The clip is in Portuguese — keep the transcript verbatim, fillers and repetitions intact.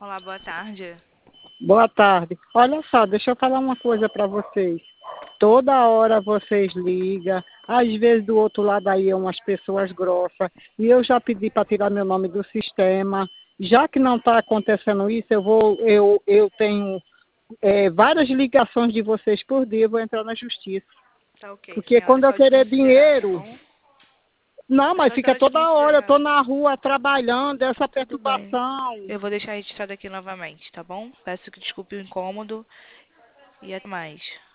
Olá, boa tarde. Boa tarde. Olha só, deixa eu falar uma coisa para vocês. Toda hora vocês ligam, às vezes do outro lado aí é umas pessoas grossas, e eu já pedi para tirar meu nome do sistema. Já que não está acontecendo isso, eu vou, eu, eu tenho é, várias ligações de vocês por dia, eu vou entrar na justiça. Tá ok, Porque senhora. quando eu Só querer desconsiderar, tá dinheiro, bom? não, É mas só se fica ela toda hora, eu estou desconsiderar. na rua trabalhando, essa Tudo bem. perturbação. Eu vou deixar registrado aqui novamente, tá bom? Peço que desculpe o incômodo e até mais.